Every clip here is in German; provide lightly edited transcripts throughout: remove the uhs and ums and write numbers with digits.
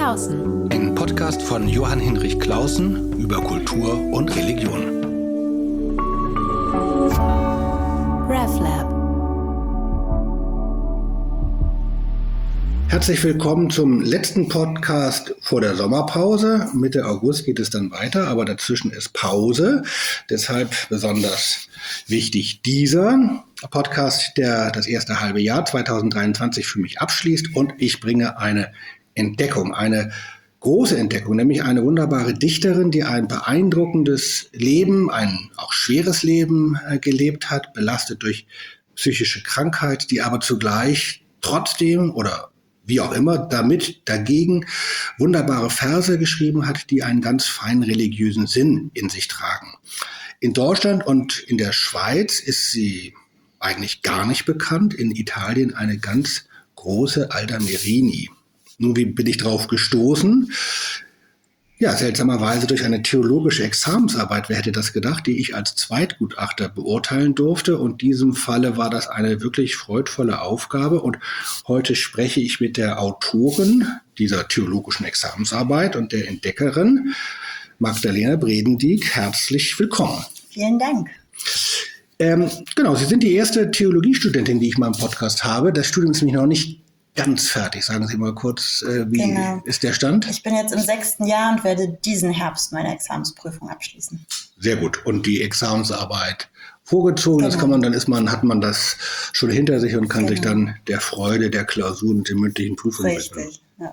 Clausen. Ein Podcast von Johann Hinrich Clausen über Kultur und Religion. RefLab. Herzlich willkommen zum letzten Podcast vor der Sommerpause. Mitte August geht es dann weiter, aber dazwischen ist Pause. Deshalb besonders wichtig dieser Podcast, der das erste halbe Jahr 2023 für mich abschließt. Und ich bringe eine Entdeckung, eine große Entdeckung, nämlich eine wunderbare Dichterin, die ein beeindruckendes Leben, ein auch schweres Leben gelebt hat, belastet durch psychische Krankheit, die aber zugleich trotzdem oder wie auch immer, dagegen wunderbare Verse geschrieben hat, die einen ganz feinen religiösen Sinn in sich tragen. In Deutschland und in der Schweiz ist sie eigentlich gar nicht bekannt, in Italien eine ganz große Alda Merini. Nun, wie bin ich drauf gestoßen? Ja, seltsamerweise durch eine theologische Examensarbeit, wer hätte das gedacht, die ich als Zweitgutachter beurteilen durfte. Und in diesem Falle war das eine wirklich freudvolle Aufgabe. Und heute spreche ich mit der Autorin dieser theologischen Examensarbeit und der Entdeckerin Magdalena Bredendieck. Herzlich willkommen. Vielen Dank. Genau, Sie sind die erste Theologiestudentin, die ich mal im Podcast habe. Das Studium ist nämlich noch nicht ganz fertig. Sagen Sie mal kurz, wie ist der Stand? Ich bin jetzt im 6. Jahr und werde diesen Herbst meine Examensprüfung abschließen. Sehr gut. Und die Examensarbeit vorgezogen, das kann man, hat man das schon hinter sich und kann sich dann der Freude der Klausuren und der mündlichen Prüfungen widmen. Richtig, ja.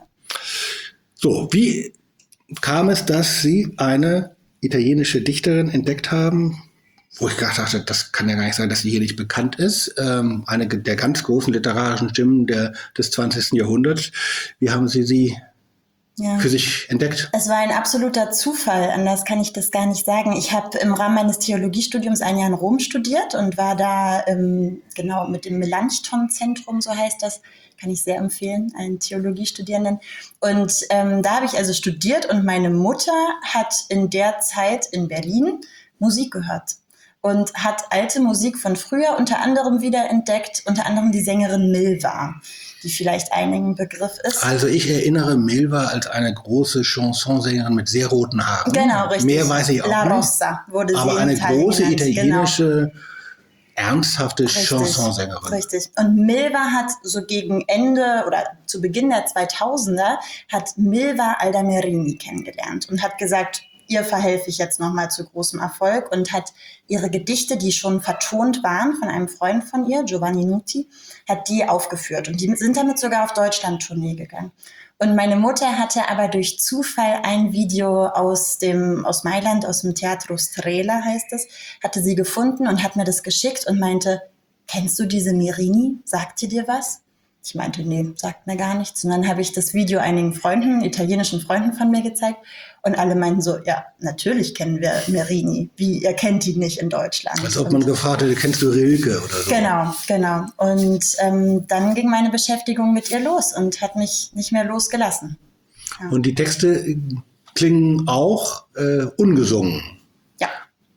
So, wie kam es, dass Sie eine italienische Dichterin entdeckt haben, wo ich dachte, das kann ja gar nicht sein, dass sie hier nicht bekannt ist. Eine der ganz großen literarischen Stimmen des 20. Jahrhunderts. Wie haben Sie für sich entdeckt? Es war ein absoluter Zufall, anders kann ich das gar nicht sagen. Ich habe im Rahmen meines Theologiestudiums ein Jahr in Rom studiert und war da genau mit dem Melanchthon-Zentrum, so heißt das, kann ich sehr empfehlen, allen Theologiestudierenden. Und da habe ich also studiert und meine Mutter hat in der Zeit in Berlin Musik gehört. Und hat alte Musik von früher unter anderem wiederentdeckt, unter anderem die Sängerin Milva, die vielleicht einigen Begriff ist. Also ich erinnere Milva als eine große Chansonsängerin mit sehr roten Haaren. Genau, richtig. Mehr weiß ich auch La nicht. Rossa wurde sie aber in eine Italien große genannt. italienische, ernsthafte Richtig, Chansonsängerin. Richtig. Und Milva hat so gegen Ende oder zu Beginn der 2000er hat Milva Alda Merini kennengelernt und hat gesagt, ihr verhelfe ich jetzt nochmal zu großem Erfolg und hat ihre Gedichte, die schon vertont waren von einem Freund von ihr, Giovanni Nuti, hat die aufgeführt. Und die sind damit sogar auf Deutschland-Tournee gegangen. Und meine Mutter hatte aber durch Zufall ein Video aus Mailand, aus dem Teatro Strela heißt es, hatte sie gefunden und hat mir das geschickt und meinte, kennst du diese Merini? Sagt die dir was? Ich meinte, nee, sagt mir gar nichts. Und dann habe ich das Video einigen Freunden, italienischen Freunden von mir gezeigt. Und alle meinten so, ja, natürlich kennen wir Merini. Wie, ihr kennt die nicht in Deutschland. Als ob man gefragt hätte, kennst du Rilke oder so. Genau. Und dann ging meine Beschäftigung mit ihr los und hat mich nicht mehr losgelassen. Ja. Und die Texte klingen auch ungesungen. Ja.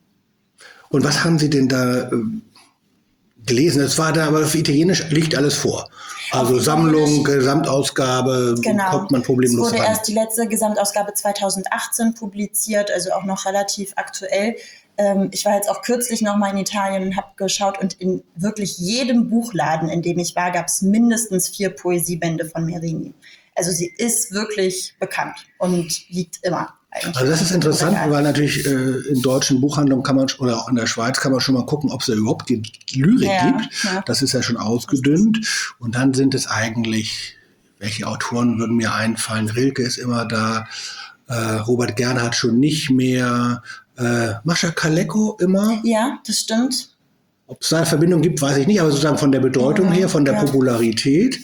Und was haben Sie denn da gelesen? Das war da, aber auf Italienisch liegt alles vor. Also Sammlung, Gesamtausgabe, kommt man problemlos rein. Es wurde rein. erst die letzte Gesamtausgabe 2018 publiziert, also auch noch relativ aktuell. Ich war jetzt auch kürzlich noch mal in Italien und habe geschaut und in wirklich jedem Buchladen, in dem ich war, gab es mindestens 4 Poesiebände von Merini. Also sie ist wirklich bekannt und liegt immer. Also das ist interessant, weil natürlich in deutschen Buchhandlungen kann man oder auch in der Schweiz kann man schon mal gucken, ob es da überhaupt die Lyrik gibt. Ja. Das ist ja schon ausgedünnt. Und dann sind es eigentlich, welche Autoren würden mir einfallen? Rilke ist immer da, Robert Gernhardt schon nicht mehr, Mascha Kaleko immer. Ja, das stimmt. Ob es da eine Verbindung gibt, weiß ich nicht, aber sozusagen von der Bedeutung her, von der Popularität.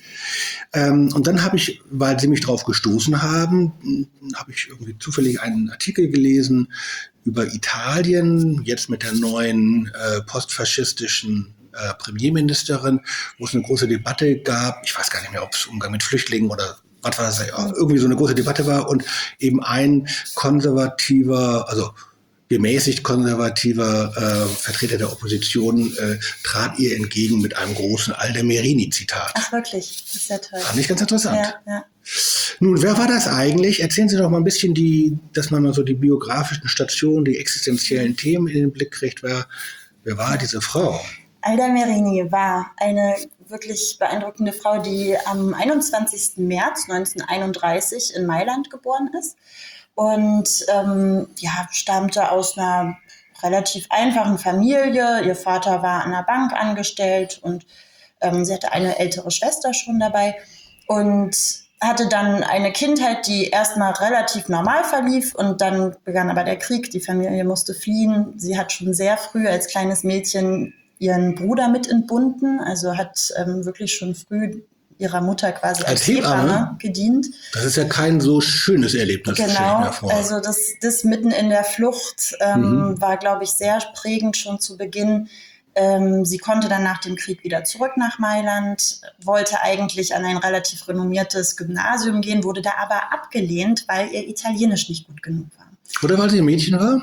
Und dann habe ich, weil Sie mich drauf gestoßen haben, habe ich irgendwie zufällig einen Artikel gelesen über Italien, jetzt mit der neuen postfaschistischen Premierministerin, wo es eine große Debatte gab. Ich weiß gar nicht mehr, ob es Umgang mit Flüchtlingen oder was war das, irgendwie so eine große Debatte war und eben ein konservativer, also gemäßigt konservativer Vertreter der Opposition trat ihr entgegen mit einem großen Alda Merini-Zitat. Ach wirklich, das ist ja toll. Fand ich ganz interessant. Ja. Nun, wer war das eigentlich? Erzählen Sie doch mal ein bisschen, dass man mal so die biografischen Stationen, die existenziellen Themen in den Blick kriegt. Wer war diese Frau? Alda Merini war eine wirklich beeindruckende Frau, die am 21. März 1931 in Mailand geboren ist und stammte aus einer relativ einfachen Familie. Ihr Vater war an der Bank angestellt und sie hatte eine ältere Schwester schon dabei und hatte dann eine Kindheit, die erstmal relativ normal verlief und dann begann aber der Krieg. Die Familie musste fliehen. Sie hat schon sehr früh als kleines Mädchen ihren Bruder mit entbunden, also hat wirklich schon früh ihrer Mutter quasi als Hebamme gedient. Das ist ja kein so schönes Erlebnis. Genau, also das mitten in der Flucht war, glaube ich, sehr prägend schon zu Beginn. Sie konnte dann nach dem Krieg wieder zurück nach Mailand, wollte eigentlich an ein relativ renommiertes Gymnasium gehen, wurde da aber abgelehnt, weil ihr Italienisch nicht gut genug war. Oder weil sie ein Mädchen war?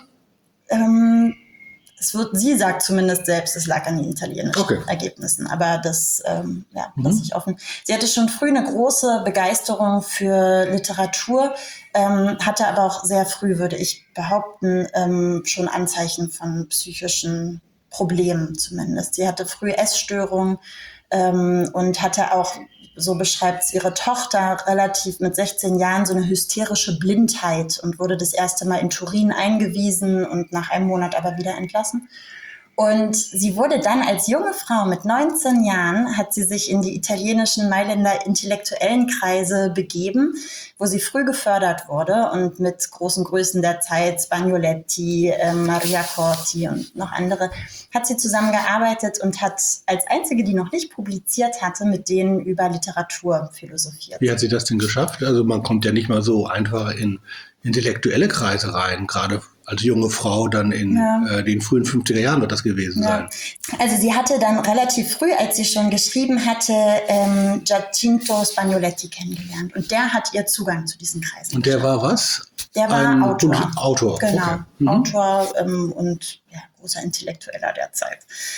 Sie sagt zumindest selbst, es lag an den italienischen Ergebnissen, aber das lasse ich offen. Sie hatte schon früh eine große Begeisterung für Literatur, hatte aber auch sehr früh, würde ich behaupten, schon Anzeichen von psychischen Problemen zumindest. Sie hatte früh Essstörungen und hatte auch, so beschreibt es ihre Tochter, relativ mit 16 Jahren so eine hysterische Blindheit und wurde das erste Mal in Turin eingewiesen und nach einem Monat aber wieder entlassen. Und sie wurde dann als junge Frau mit 19 Jahren, hat sie sich in die italienischen Mailänder intellektuellen Kreise begeben, wo sie früh gefördert wurde und mit großen Größen der Zeit, Spagnoletti, Maria Corti und noch andere, hat sie zusammengearbeitet und hat als einzige, die noch nicht publiziert hatte, mit denen über Literatur philosophiert. Wie hat sie das denn geschafft? Also man kommt ja nicht mal so einfach in intellektuelle Kreise rein, gerade als junge Frau dann in den frühen 50er Jahren wird das gewesen sein. Also sie hatte dann relativ früh, als sie schon geschrieben hatte, Giacinto Spagnoletti kennengelernt und der hat ihr Zugang zu diesen Kreisen. Und der war was? Der war Autor. Autor. Genau, Autor und großer Intellektueller der Zeit.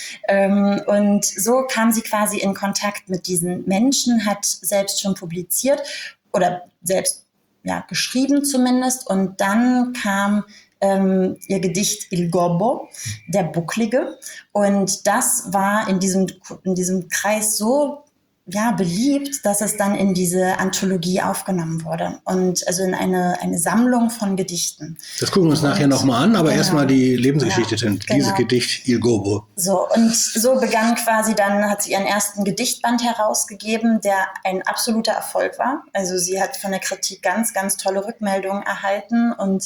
Und so kam sie quasi in Kontakt mit diesen Menschen, hat selbst schon publiziert oder selbst geschrieben zumindest und dann kam ihr Gedicht Il Gobbo, der Bucklige. Und das war in diesem Kreis so beliebt, dass es dann in diese Anthologie aufgenommen wurde. Und also in eine Sammlung von Gedichten. Das gucken wir uns nachher nochmal an, aber erstmal die Lebensgeschichte dieses Gedicht Il Gobbo. So, und so begann quasi dann, hat sie ihren ersten Gedichtband herausgegeben, der ein absoluter Erfolg war. Also sie hat von der Kritik ganz, ganz tolle Rückmeldungen erhalten und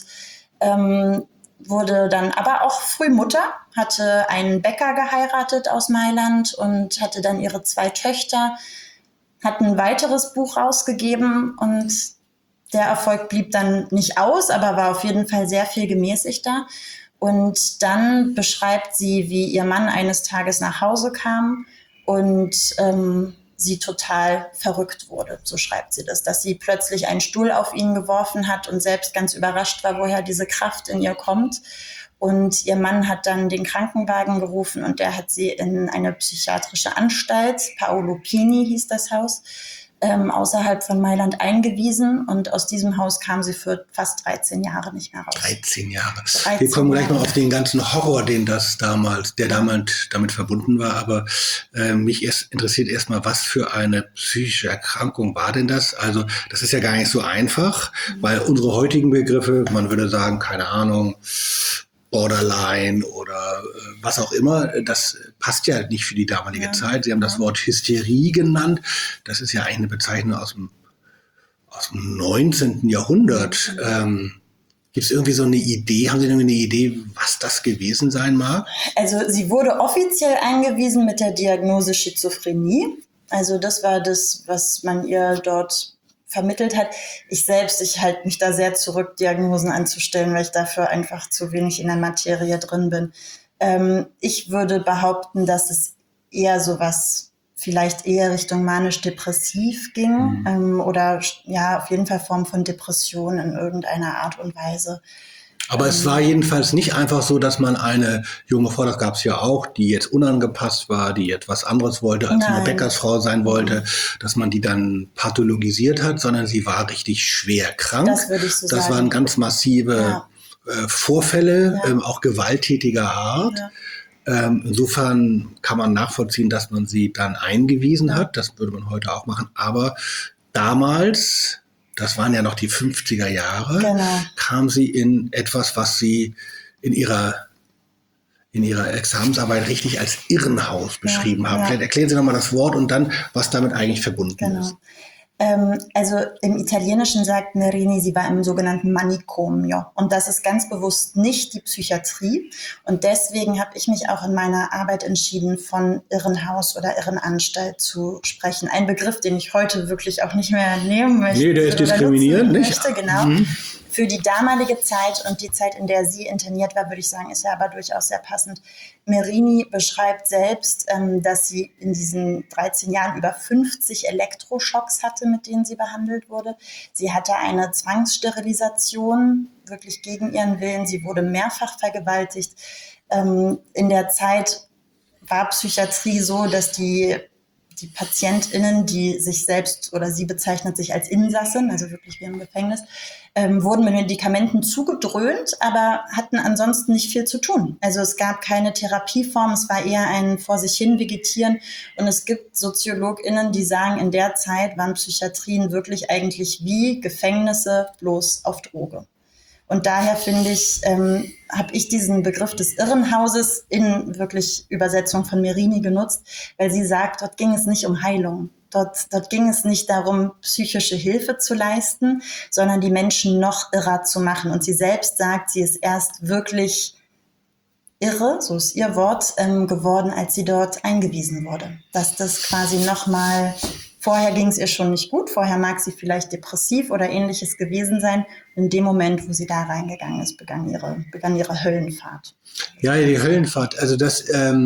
wurde dann aber auch früh Mutter, hatte einen Bäcker geheiratet aus Mailand und hatte dann ihre 2 Töchter, hat ein weiteres Buch rausgegeben und der Erfolg blieb dann nicht aus, aber war auf jeden Fall sehr viel gemäßigter. Und dann beschreibt sie, wie ihr Mann eines Tages nach Hause kam und sie total verrückt wurde, so schreibt sie das, dass sie plötzlich einen Stuhl auf ihn geworfen hat und selbst ganz überrascht war, woher diese Kraft in ihr kommt. Und ihr Mann hat dann den Krankenwagen gerufen und der hat sie in eine psychiatrische Anstalt, Paolo Pini hieß das Haus, außerhalb von Mailand eingewiesen und aus diesem Haus kam sie für fast 13 Jahre nicht mehr raus. 13 Jahre. Wir kommen gleich noch auf den ganzen Horror, der damals damit verbunden war, aber mich interessiert erstmal, was für eine psychische Erkrankung war denn das? Also das ist ja gar nicht so einfach, weil unsere heutigen Begriffe, man würde sagen, keine Ahnung, Borderline oder was auch immer, das passt ja nicht für die damalige Zeit. Sie haben das Wort Hysterie genannt. Das ist ja eigentlich eine Bezeichnung aus dem 19. Jahrhundert. Gibt es irgendwie so eine Idee, haben Sie irgendwie eine Idee, was das gewesen sein mag? Also sie wurde offiziell eingewiesen mit der Diagnose Schizophrenie. Also das war das, was man ihr dort vermittelt hat. Ich halte mich da sehr zurück, Diagnosen anzustellen, weil ich dafür einfach zu wenig in der Materie drin bin. Ich würde behaupten, dass es eher sowas, vielleicht eher Richtung manisch-depressiv ging oder auf jeden Fall Form von Depression in irgendeiner Art und Weise. Aber es war jedenfalls nicht einfach so, dass man eine junge Frau, das gab es ja auch, die jetzt unangepasst war, die jetzt was anderes wollte, als eine Bäckersfrau sein wollte, dass man die dann pathologisiert hat, sondern sie war richtig schwer krank. Das würde ich so sagen. Das waren ganz massive Vorfälle, auch gewalttätiger Art. Insofern kann man nachvollziehen, dass man sie dann eingewiesen hat. Das würde man heute auch machen. Aber damals, das waren ja noch die 50er Jahre, kam sie in etwas, was sie in ihrer Examensarbeit richtig als Irrenhaus beschrieben haben. Vielleicht erklären Sie nochmal das Wort und dann, was damit eigentlich verbunden ist. Also im Italienischen sagt Merini, sie war im sogenannten Manicomio. Und das ist ganz bewusst nicht die Psychiatrie. Und deswegen habe ich mich auch in meiner Arbeit entschieden, von Irrenhaus oder Irrenanstalt zu sprechen. Ein Begriff, den ich heute wirklich auch nicht mehr nehmen möchte. Nee, der ist diskriminierend, nicht? Möchte, genau. Für die damalige Zeit und die Zeit, in der sie interniert war, würde ich sagen, ist ja aber durchaus sehr passend. Merini beschreibt selbst, dass sie in diesen 13 Jahren über 50 Elektroschocks hatte, mit denen sie behandelt wurde. Sie hatte eine Zwangssterilisation, wirklich gegen ihren Willen. Sie wurde mehrfach vergewaltigt. In der Zeit war Psychiatrie so, dass die PatientInnen, die sich selbst oder sie bezeichnet sich als Insassin, also wirklich wie im Gefängnis, wurden mit Medikamenten zugedröhnt, aber hatten ansonsten nicht viel zu tun. Also es gab keine Therapieform, es war eher ein vor sich hin Vegetieren. Und es gibt SoziologInnen, die sagen, in der Zeit waren Psychiatrien wirklich eigentlich wie Gefängnisse, bloß auf Droge. Und daher finde ich, habe ich diesen Begriff des Irrenhauses in wirklich Übersetzung von Merini genutzt, weil sie sagt, dort ging es nicht um Heilung. Dort ging es nicht darum, psychische Hilfe zu leisten, sondern die Menschen noch irrer zu machen. Und sie selbst sagt, sie ist erst wirklich irre, so ist ihr Wort, geworden, als sie dort eingewiesen wurde. Dass das quasi nochmal, vorher ging es ihr schon nicht gut, vorher mag sie vielleicht depressiv oder ähnliches gewesen sein. In dem Moment, wo sie da reingegangen ist, begann ihre Höllenfahrt. Ja, die Höllenfahrt, also das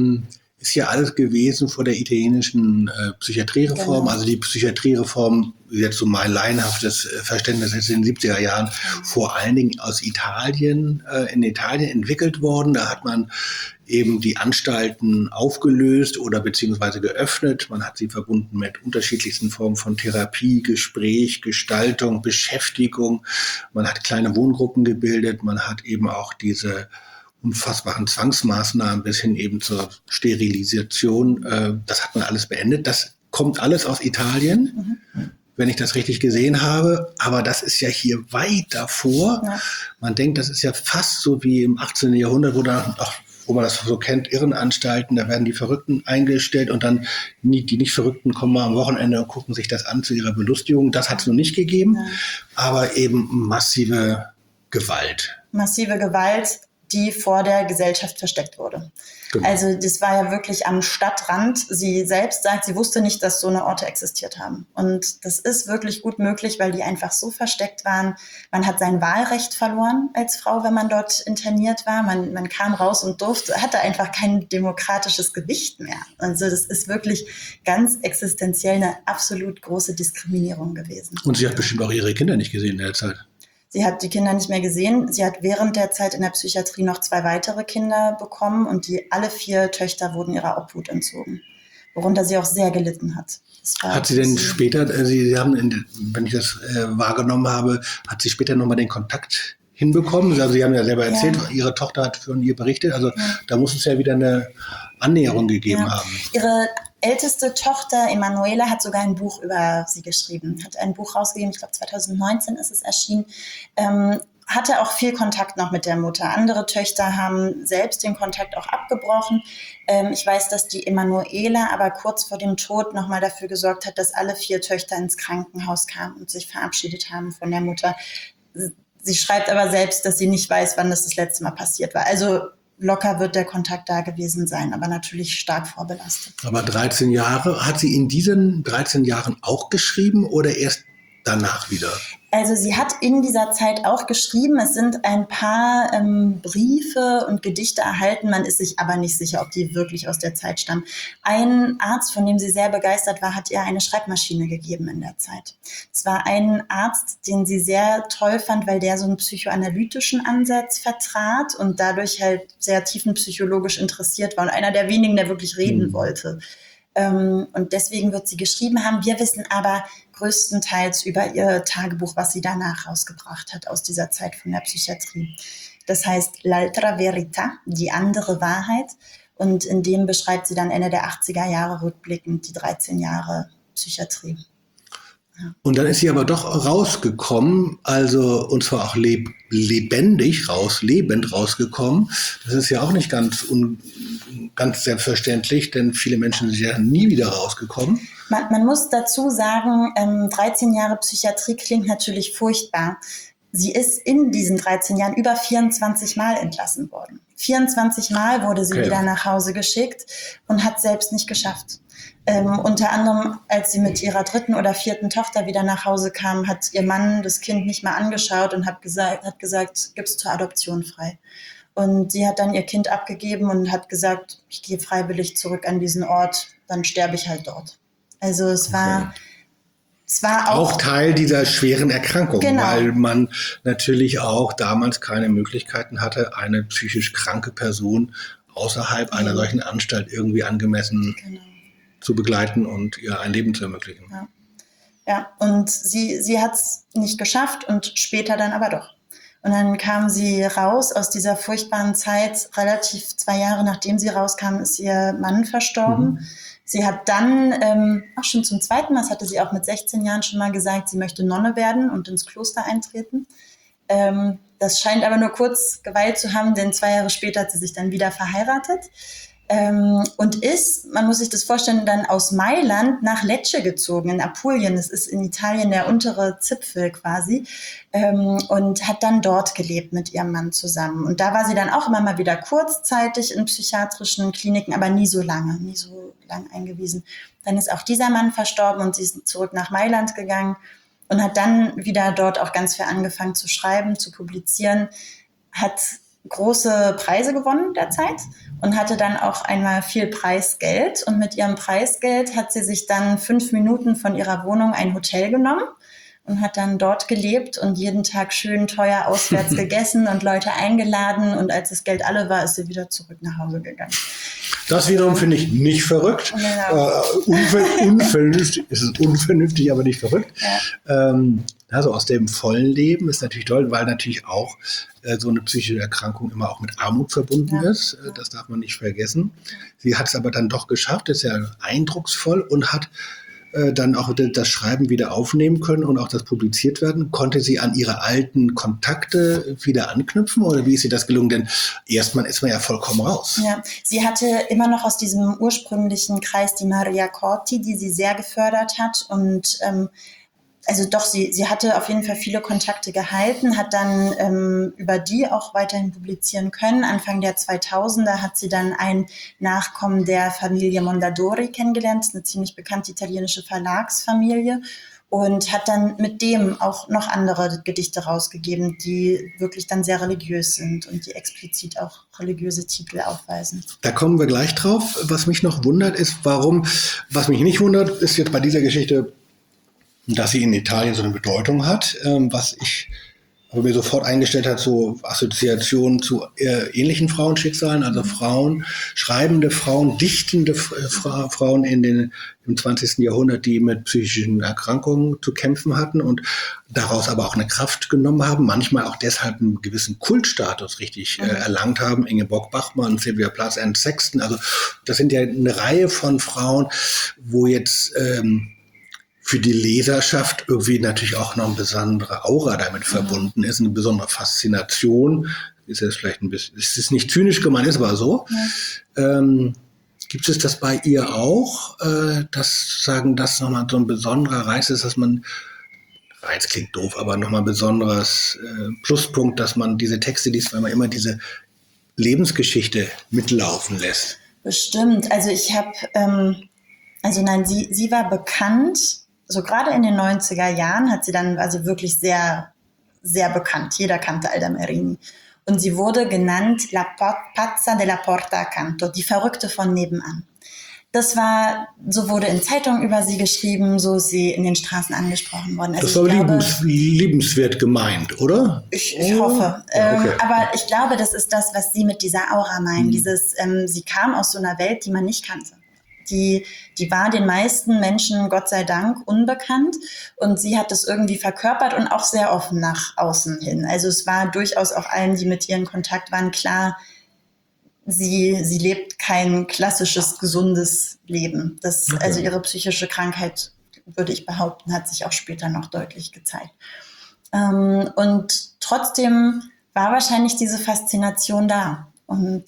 ist ja alles gewesen vor der italienischen Psychiatriereform. Also die Psychiatriereform, jetzt so mein laienhaftes Verständnis, ist in den 70er Jahren vor allen Dingen aus Italien, in Italien entwickelt worden. Da hat man eben die Anstalten aufgelöst oder beziehungsweise geöffnet. Man hat sie verbunden mit unterschiedlichsten Formen von Therapie, Gespräch, Gestaltung, Beschäftigung. Man hat kleine Wohngruppen gebildet. Man hat eben auch diese unfassbaren Zwangsmaßnahmen bis hin eben zur Sterilisation. Das hat man alles beendet. Das kommt alles aus Italien, wenn ich das richtig gesehen habe. Aber das ist ja hier weit davor. Ja. Man denkt, das ist ja fast so wie im 18. Jahrhundert, wo man das so kennt, Irrenanstalten, da werden die Verrückten eingestellt und dann die nicht Verrückten kommen mal am Wochenende und gucken sich das an zu ihrer Belustigung. Das hat es noch nicht gegeben, aber eben massive Gewalt. Massive Gewalt, die vor der Gesellschaft versteckt wurde. Genau. Also das war ja wirklich am Stadtrand. Sie selbst sagt, sie wusste nicht, dass so eine Orte existiert haben. Und das ist wirklich gut möglich, weil die einfach so versteckt waren. Man hat sein Wahlrecht verloren als Frau, wenn man dort interniert war. Man kam raus und hatte einfach kein demokratisches Gewicht mehr. Also das ist wirklich ganz existenziell eine absolut große Diskriminierung gewesen. Und sie hat bestimmt auch ihre Kinder nicht gesehen in der Zeit. Sie hat die Kinder nicht mehr gesehen. Sie hat während der Zeit in der Psychiatrie noch 2 weitere Kinder bekommen und alle 4 Töchter wurden ihrer Obhut entzogen, worunter sie auch sehr gelitten hat. Hat sie denn später, Sie haben, wenn ich das wahrgenommen habe, hat sie später nochmal den Kontakt hinbekommen? Also Sie haben ja selber erzählt, Ihre Tochter hat von ihr berichtet, also da muss es ja wieder eine Annäherung gegeben haben. Ihre älteste Tochter, Emanuela, hat sogar ein Buch über sie geschrieben, hat ein Buch rausgegeben, ich glaube 2019 ist es erschienen, hatte auch viel Kontakt noch mit der Mutter. Andere Töchter haben selbst den Kontakt auch abgebrochen. Ich weiß, dass die Emanuela aber kurz vor dem Tod nochmal dafür gesorgt hat, dass alle 4 Töchter ins Krankenhaus kamen und sich verabschiedet haben von der Mutter. Sie schreibt aber selbst, dass sie nicht weiß, wann das letzte Mal passiert war. Also locker wird der Kontakt da gewesen sein, aber natürlich stark vorbelastet. Aber 13 Jahre, hat sie in diesen 13 Jahren auch geschrieben oder erst danach wieder? Also sie hat in dieser Zeit auch geschrieben, es sind ein paar Briefe und Gedichte erhalten, man ist sich aber nicht sicher, ob die wirklich aus der Zeit stammen. Ein Arzt, von dem sie sehr begeistert war, hat ihr eine Schreibmaschine gegeben in der Zeit. Es war ein Arzt, den sie sehr toll fand, weil der so einen psychoanalytischen Ansatz vertrat und dadurch halt sehr tiefenpsychologisch interessiert war und einer der wenigen, der wirklich reden wollte. Und deswegen wird sie geschrieben haben. Wir wissen aber größtenteils über ihr Tagebuch, was sie danach rausgebracht hat aus dieser Zeit von der Psychiatrie. Das heißt L'altra verità, die andere Wahrheit. Und in dem beschreibt sie dann Ende der 80er Jahre rückblickend die 13 Jahre Psychiatrie. Und dann ist sie aber doch rausgekommen, also und zwar auch lebend rausgekommen. Das ist ja auch nicht ganz selbstverständlich, denn viele Menschen sind ja nie wieder rausgekommen. Man muss dazu sagen, 13 Jahre Psychiatrie klingt natürlich furchtbar. Sie ist in diesen 13 Jahren über 24 Mal entlassen worden. 24 Mal wurde sie wieder nach Hause geschickt und hat selbst nicht geschafft. Unter anderem, als sie mit ihrer 3. oder 4. Tochter wieder nach Hause kam, hat ihr Mann das Kind nicht mal angeschaut und hat gesagt, gib's zur Adoption frei. Und sie hat dann ihr Kind abgegeben und hat gesagt, ich gehe freiwillig zurück an diesen Ort, dann sterbe ich halt dort. Also es war auch Teil dieser schweren Erkrankung, weil man natürlich auch damals keine Möglichkeiten hatte, eine psychisch kranke Person außerhalb einer solchen Anstalt irgendwie angemessen zu begleiten und ihr ein Leben zu ermöglichen. Ja, und sie hat es nicht geschafft und später dann aber doch. Und dann kam sie raus aus dieser furchtbaren Zeit. Relativ 2 Jahre nachdem sie rauskam, ist ihr Mann verstorben. Sie hat dann, auch schon zum 2. Mal, das hatte sie auch mit 16 Jahren schon mal gesagt, sie möchte Nonne werden und ins Kloster eintreten. Das scheint aber nur kurz geweilt zu haben, denn 2 Jahre später hat sie sich dann wieder verheiratet. Und ist, man muss sich das vorstellen, dann aus Mailand nach Lecce gezogen, in Apulien. Das ist in Italien der untere Zipfel quasi. Und hat dann dort gelebt mit ihrem Mann zusammen. Und da war sie dann auch immer mal wieder kurzzeitig in psychiatrischen Kliniken, aber nie so lang eingewiesen. Dann ist auch dieser Mann verstorben und sie ist zurück nach Mailand gegangen und hat dann wieder dort auch ganz viel angefangen zu schreiben, zu publizieren, hat große Preise gewonnen derzeit und hatte dann auch einmal viel Preisgeld. Und mit ihrem Preisgeld hat sie sich dann 5 Minuten von ihrer Wohnung ein Hotel genommen und hat dann dort gelebt und jeden Tag schön teuer auswärts gegessen und Leute eingeladen. Und als das Geld alle war, ist sie wieder zurück nach Hause gegangen. Das wiederum finde ich nicht verrückt. Unvernünftig, es ist unvernünftig, aber nicht verrückt. Also aus dem vollen Leben ist natürlich toll, weil natürlich auch so eine psychische Erkrankung immer auch mit Armut verbunden ist. Das darf man nicht vergessen. Sie hat es aber dann doch geschafft, ist ja eindrucksvoll und hat dann auch das Schreiben wieder aufnehmen können und auch das publiziert werden. Konnte sie an ihre alten Kontakte wieder anknüpfen oder wie ist ihr das gelungen? Denn erstmal ist man ja vollkommen raus. Ja, sie hatte immer noch aus diesem ursprünglichen Kreis die Maria Corti, die sie sehr gefördert hat und also doch, sie hatte auf jeden Fall viele Kontakte gehalten, hat dann über die auch weiterhin publizieren können. Anfang der 2000er hat sie dann ein Nachkommen der Familie Mondadori kennengelernt, eine ziemlich bekannte italienische Verlagsfamilie, und hat dann mit dem auch noch andere Gedichte rausgegeben, die wirklich dann sehr religiös sind und die explizit auch religiöse Titel aufweisen. Da kommen wir gleich drauf. Was mich noch wundert ist, was mich nicht wundert, ist jetzt bei dieser Geschichte, dass sie in Italien so eine Bedeutung hat, was ich aber mir sofort eingestellt hat, so Assoziationen zu ähnlichen Frauenschicksalen, also Frauen, schreibende Frauen, dichtende Frauen im 20. Jahrhundert, die mit psychischen Erkrankungen zu kämpfen hatten und daraus aber auch eine Kraft genommen haben, manchmal auch deshalb einen gewissen Kultstatus richtig erlangt haben. Ingeborg Bachmann, Sylvia Plath, Anne Sexton, also das sind ja eine Reihe von Frauen, wo jetzt für die Leserschaft irgendwie natürlich auch noch eine besondere Aura damit verbunden ist, eine besondere Faszination. Ist jetzt vielleicht ein bisschen, es ist nicht zynisch gemeint, ist aber so. Gibt es das bei ihr auch, dass nochmal so ein besonderer Reiz ist, dass man, Reiz klingt doof, aber nochmal ein besonderes Pluspunkt, dass man diese Texte liest, weil man immer diese Lebensgeschichte mitlaufen lässt? Bestimmt. Also sie war bekannt, so gerade in den 90er Jahren war sie wirklich sehr, sehr bekannt. Jeder kannte Alda Merini. Und sie wurde genannt La Pazza della Porta Accanto, die Verrückte von nebenan. So wurde in Zeitungen über sie geschrieben, so ist sie in den Straßen angesprochen worden. Also das war liebenswert gemeint, oder? Ich hoffe. Ja, okay. Aber ich glaube, das ist das, was sie mit dieser Aura meinen. Sie kam aus so einer Welt, die man nicht kannte. Die war den meisten Menschen, Gott sei Dank, unbekannt. Und sie hat das irgendwie verkörpert und auch sehr offen nach außen hin. Also es war durchaus auch allen, die mit ihr in Kontakt waren, klar, sie lebt kein klassisches, gesundes Leben. Also ihre psychische Krankheit, würde ich behaupten, hat sich auch später noch deutlich gezeigt. Und trotzdem war wahrscheinlich diese Faszination da. Und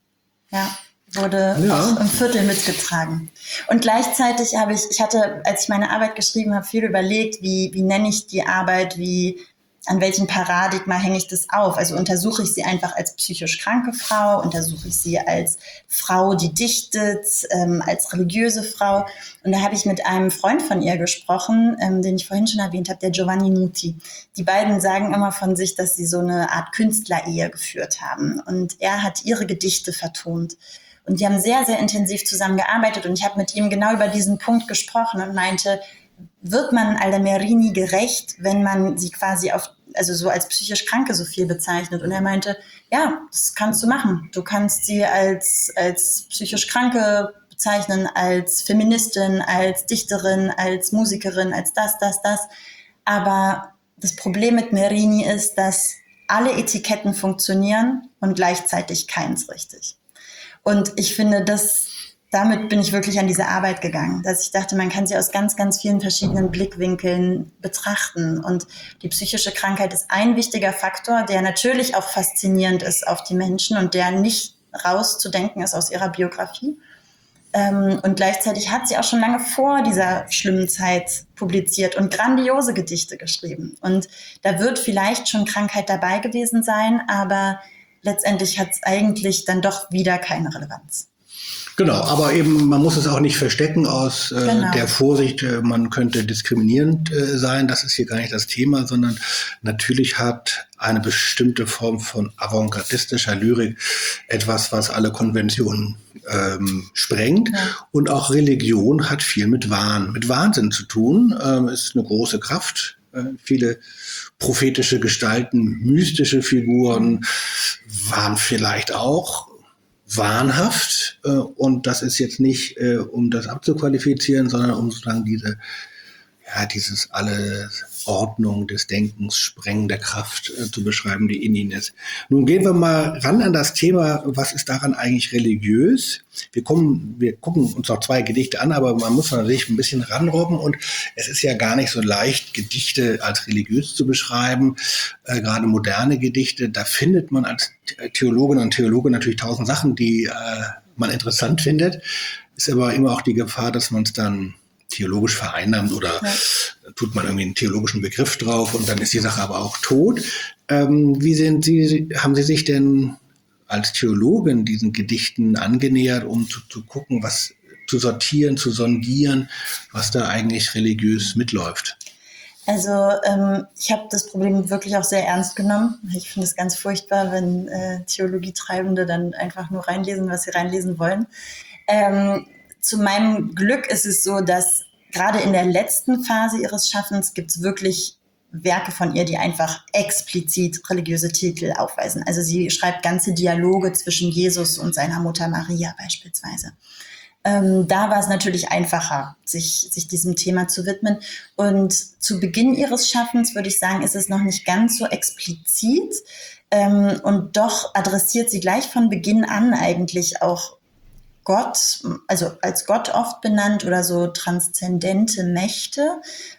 wurde auch im Viertel mitgetragen. Und gleichzeitig als ich meine Arbeit geschrieben habe, viel überlegt, wie nenne ich die Arbeit, an welchem Paradigma hänge ich das auf? Also untersuche ich sie einfach als psychisch kranke Frau, untersuche ich sie als Frau, die dichtet, als religiöse Frau. Und da habe ich mit einem Freund von ihr gesprochen, den ich vorhin schon erwähnt habe, der Giovanni Nuti. Die beiden sagen immer von sich, dass sie so eine Art Künstlerehe geführt haben. Und er hat ihre Gedichte vertont. Und die haben sehr, sehr intensiv zusammengearbeitet. Und ich habe mit ihm genau über diesen Punkt gesprochen und meinte, wird man Alda Merini gerecht, wenn man sie quasi so als psychisch Kranke so viel bezeichnet? Und er meinte, ja, das kannst du machen. Du kannst sie als psychisch Kranke bezeichnen, als Feministin, als Dichterin, als Musikerin, als das. Aber das Problem mit Merini ist, dass alle Etiketten funktionieren und gleichzeitig keins richtig. Und ich finde, damit bin ich wirklich an diese Arbeit gegangen, dass ich dachte, man kann sie aus ganz, ganz vielen verschiedenen Blickwinkeln betrachten. Und die psychische Krankheit ist ein wichtiger Faktor, der natürlich auch faszinierend ist auf die Menschen und der nicht rauszudenken ist aus ihrer Biografie. Und gleichzeitig hat sie auch schon lange vor dieser schlimmen Zeit publiziert und grandiose Gedichte geschrieben. Und da wird vielleicht schon Krankheit dabei gewesen sein, aber letztendlich hat es eigentlich dann doch wieder keine Relevanz. Genau, aber eben, man muss es auch nicht verstecken aus der Vorsicht, man könnte diskriminierend sein. Das ist hier gar nicht das Thema, sondern natürlich hat eine bestimmte Form von avantgardistischer Lyrik etwas, was alle Konventionen sprengt. Ja. Und auch Religion hat viel mit Wahnsinn zu tun. Ist eine große Kraft. Viele prophetische Gestalten, mystische Figuren waren vielleicht auch wahnhaft, und das ist jetzt nicht, um das abzuqualifizieren, sondern um sozusagen dieses alle Ordnung des Denkens, Sprengen der Kraft zu beschreiben, die in ihnen ist. Nun gehen wir mal ran an das Thema, was ist daran eigentlich religiös? Wir gucken uns noch 2 Gedichte an, aber man muss natürlich ein bisschen ranrobben, und es ist ja gar nicht so leicht, Gedichte als religiös zu beschreiben. Gerade moderne Gedichte, da findet man als Theologin und Theologe natürlich 1000 Sachen, die man interessant findet. Ist aber immer auch die Gefahr, dass man es dann theologisch vereinnahmt oder tut man irgendwie einen theologischen Begriff drauf und dann ist die Sache aber auch tot. Haben Sie sich denn als Theologin diesen Gedichten angenähert, um zu gucken, was zu sortieren, zu sondieren, was da eigentlich religiös mitläuft? Also ich habe das Problem wirklich auch sehr ernst genommen. Ich finde es ganz furchtbar, wenn Theologietreibende dann einfach nur reinlesen, was sie reinlesen wollen. Zu meinem Glück ist es so, dass gerade in der letzten Phase ihres Schaffens gibt es wirklich Werke von ihr, die einfach explizit religiöse Titel aufweisen. Also sie schreibt ganze Dialoge zwischen Jesus und seiner Mutter Maria beispielsweise. Da war es natürlich einfacher, sich diesem Thema zu widmen. Und zu Beginn ihres Schaffens, würde ich sagen, ist es noch nicht ganz so explizit. Und doch adressiert sie gleich von Beginn an eigentlich auch Gott, also als Gott oft benannt oder so transzendente Mächte.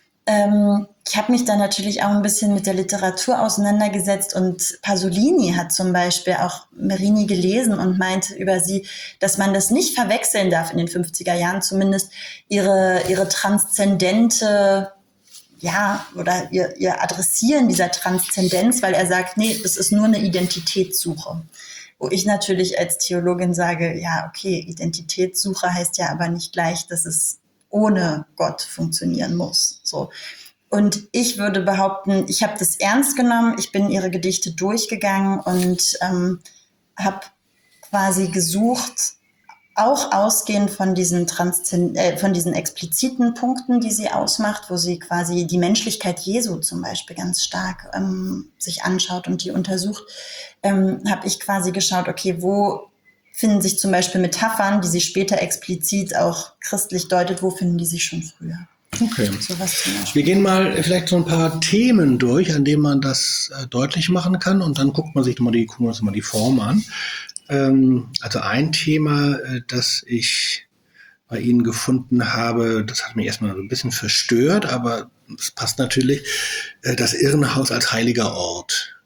Ich habe mich da natürlich auch ein bisschen mit der Literatur auseinandergesetzt und Pasolini hat zum Beispiel auch Merini gelesen und meinte über sie, dass man das nicht verwechseln darf in den 50er Jahren, zumindest ihre transzendente, oder ihr Adressieren dieser Transzendenz, weil er sagt, nee, das ist nur eine Identitätssuche. Wo ich natürlich als Theologin sage, ja, okay, Identitätssuche heißt ja aber nicht gleich, dass es ohne Gott funktionieren muss. So. Und ich würde behaupten, ich habe das ernst genommen, ich bin ihre Gedichte durchgegangen und habe quasi gesucht, auch ausgehend von diesen expliziten Punkten, die sie ausmacht, wo sie quasi die Menschlichkeit Jesu zum Beispiel ganz stark sich anschaut und die untersucht, habe ich quasi geschaut, okay, wo finden sich zum Beispiel Metaphern, die sie später explizit auch christlich deutet, wo finden die sich schon früher? Okay. Sowas zum Beispiel. Wir gehen mal vielleicht so ein paar Themen durch, an denen man das deutlich machen kann und dann gucken wir uns mal die Form an. Also ein Thema, das ich bei Ihnen gefunden habe, das hat mich erstmal so ein bisschen verstört, aber es passt natürlich, das Irrenhaus als heiliger Ort.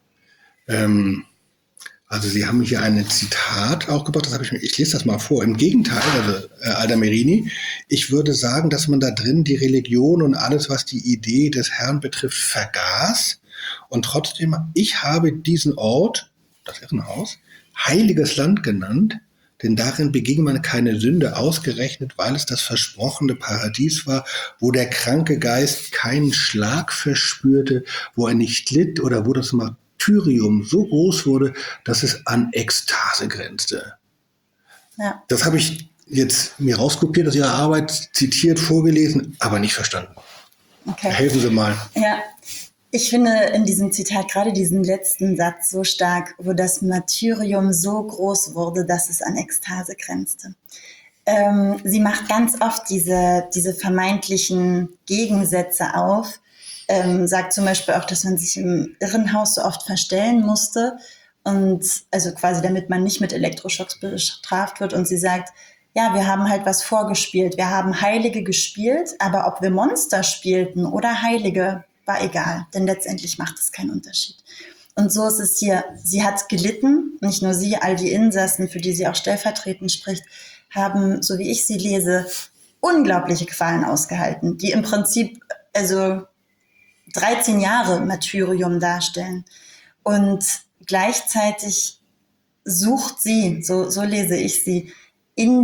Also Sie haben hier ein Zitat auch gebracht, ich lese das mal vor. Im Gegenteil, also Aldamerini, ich würde sagen, dass man da drin die Religion und alles, was die Idee des Herrn betrifft, vergaß. Und trotzdem, ich habe diesen Ort, das Irrenhaus, heiliges Land genannt, denn darin beging man keine Sünde, ausgerechnet, weil es das versprochene Paradies war, wo der kranke Geist keinen Schlag verspürte, wo er nicht litt oder wo das Martyrium so groß wurde, dass es an Ekstase grenzte. Ja. Das habe ich jetzt mir rauskopiert aus Ihrer Arbeit, zitiert, vorgelesen, aber nicht verstanden. Okay. Helfen Sie mal. Ja. Ich finde in diesem Zitat gerade diesen letzten Satz so stark, wo das Martyrium so groß wurde, dass es an Ekstase grenzte. Sie macht ganz oft diese vermeintlichen Gegensätze auf, sagt zum Beispiel auch, dass man sich im Irrenhaus so oft verstellen musste und also quasi damit man nicht mit Elektroschocks bestraft wird und sie sagt, ja, wir haben halt was vorgespielt, wir haben Heilige gespielt, aber ob wir Monster spielten oder Heilige, war egal, denn letztendlich macht es keinen Unterschied. Und so ist es hier. Sie hat gelitten, nicht nur sie, all die Insassen, für die sie auch stellvertretend spricht, haben, so wie ich sie lese, unglaubliche Qualen ausgehalten, die im Prinzip also 13 Jahre Martyrium darstellen. Und gleichzeitig sucht sie, so lese ich sie, in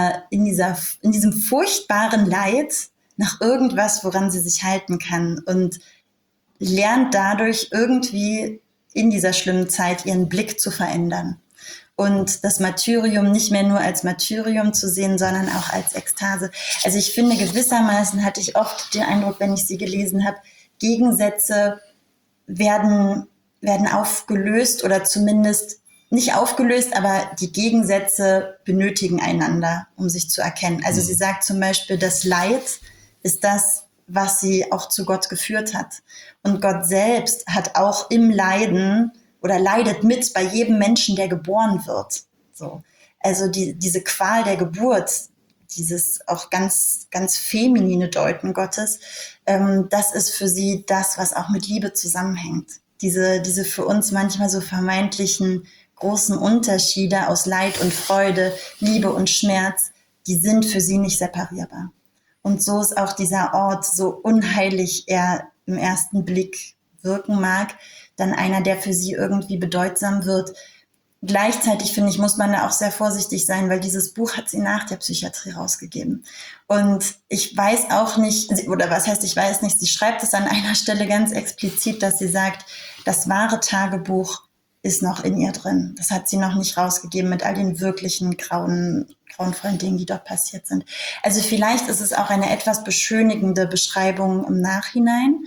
diesem furchtbaren Leid nach irgendwas, woran sie sich halten kann und lernt dadurch irgendwie in dieser schlimmen Zeit ihren Blick zu verändern und das Martyrium nicht mehr nur als Martyrium zu sehen, sondern auch als Ekstase. Also ich finde, gewissermaßen hatte ich oft den Eindruck, wenn ich sie gelesen habe, Gegensätze werden aufgelöst oder zumindest nicht aufgelöst, aber die Gegensätze benötigen einander, um sich zu erkennen. Also sie sagt zum Beispiel, das Leid ist das, was sie auch zu Gott geführt hat. Und Gott selbst hat auch im Leiden oder leidet mit bei jedem Menschen, der geboren wird. So. Also diese Qual der Geburt, dieses auch ganz, ganz feminine Deuten Gottes, das ist für sie das, was auch mit Liebe zusammenhängt. Diese für uns manchmal so vermeintlichen großen Unterschiede aus Leid und Freude, Liebe und Schmerz, die sind für sie nicht separierbar. Und so ist auch dieser Ort, so unheilig er im ersten Blick wirken mag, dann einer, der für sie irgendwie bedeutsam wird. Gleichzeitig, finde ich, muss man da auch sehr vorsichtig sein, weil dieses Buch hat sie nach der Psychiatrie rausgegeben. Und ich weiß auch nicht, oder was heißt, ich weiß nicht, sie schreibt es an einer Stelle ganz explizit, dass sie sagt, das wahre Tagebuch ist noch in ihr drin. Das hat sie noch nicht rausgegeben mit all den wirklichen grauenvollen Dingen, die dort passiert sind. Also vielleicht ist es auch eine etwas beschönigende Beschreibung im Nachhinein.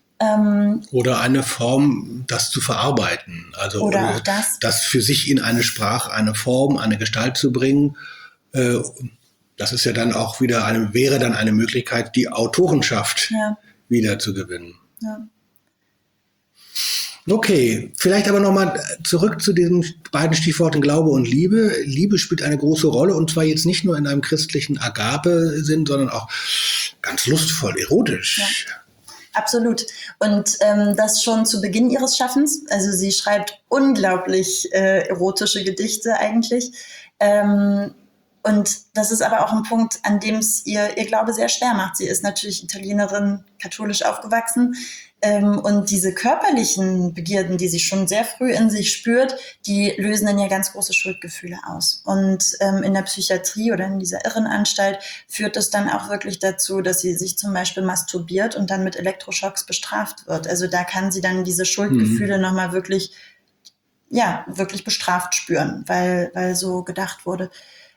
Oder eine Form, das zu verarbeiten. Also oder auch das für sich in eine Sprache, eine Form, eine Gestalt zu bringen. Das ist ja dann auch wieder wäre dann eine Möglichkeit, die Autorenschaft wieder zu gewinnen. Ja. Okay, vielleicht aber nochmal zurück zu diesen beiden Stichworten Glaube und Liebe. Liebe spielt eine große Rolle und zwar jetzt nicht nur in einem christlichen Agape-Sinn, sondern auch ganz lustvoll, erotisch. Ja. Absolut. Und das schon zu Beginn ihres Schaffens. Also sie schreibt unglaublich erotische Gedichte eigentlich. Und das ist aber auch ein Punkt, an dem es ihr Glaube sehr schwer macht. Sie ist natürlich Italienerin, katholisch aufgewachsen. Und diese körperlichen Begierden, die sie schon sehr früh in sich spürt, die lösen in ihr ganz große Schuldgefühle aus. Und in der Psychiatrie oder in dieser Irrenanstalt führt es dann auch wirklich dazu, dass sie sich zum Beispiel masturbiert und dann mit Elektroschocks bestraft wird. Also da kann sie dann diese Schuldgefühle nochmal wirklich bestraft spüren, weil so gedacht wurde.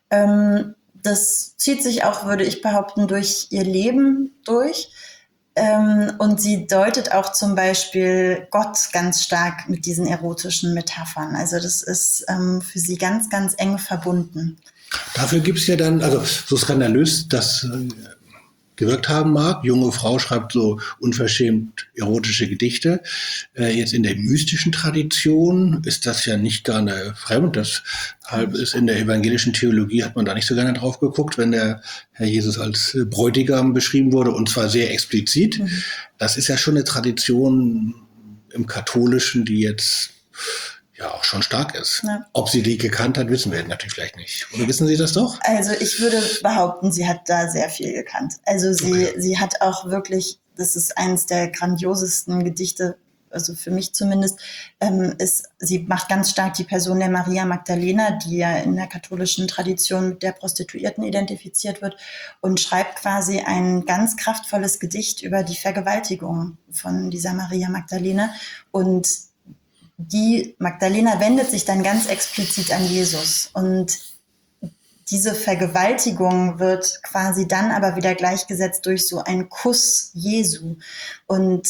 Das zieht sich auch, würde ich behaupten, durch ihr Leben durch. Und sie deutet auch zum Beispiel Gott ganz stark mit diesen erotischen Metaphern. Also das ist für sie ganz, ganz eng verbunden. Dafür gibt es ja dann, also so skandalös das gewirkt haben mag, junge Frau schreibt so unverschämt erotische Gedichte. Jetzt in der mystischen Tradition ist das ja nicht gerne fremd. Deshalb ist in der evangelischen Theologie, hat man da nicht so gerne drauf geguckt, wenn der Herr Jesus als Bräutigam beschrieben wurde, und zwar sehr explizit. Mhm. Das ist ja schon eine Tradition im Katholischen, die jetzt ja auch schon stark ist. Ja. Ob sie die gekannt hat, wissen wir natürlich vielleicht nicht. Oder wissen Sie das doch? Also ich würde behaupten, sie hat da sehr viel gekannt. Also sie hat auch wirklich, das ist eines der grandiosesten Gedichte, also für mich zumindest, sie macht ganz stark die Person der Maria Magdalena, die ja in der katholischen Tradition mit der Prostituierten identifiziert wird, und schreibt quasi ein ganz kraftvolles Gedicht über die Vergewaltigung von dieser Maria Magdalena. Und die Magdalena wendet sich dann ganz explizit an Jesus, und diese Vergewaltigung wird quasi dann aber wieder gleichgesetzt durch so einen Kuss Jesu. Und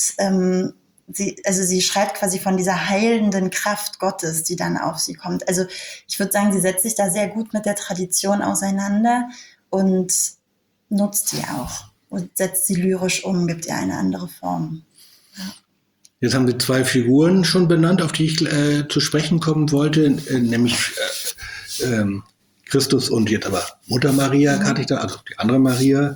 sie schreibt quasi von dieser heilenden Kraft Gottes, die dann auf sie kommt. Also ich würde sagen, sie setzt sich da sehr gut mit der Tradition auseinander und nutzt die auch und setzt sie lyrisch um, gibt ihr eine andere Form. Ja. Jetzt haben Sie 2 Figuren schon benannt, auf die ich zu sprechen kommen wollte, nämlich Christus und jetzt aber Mutter Maria, kannte ich da, also die andere Maria.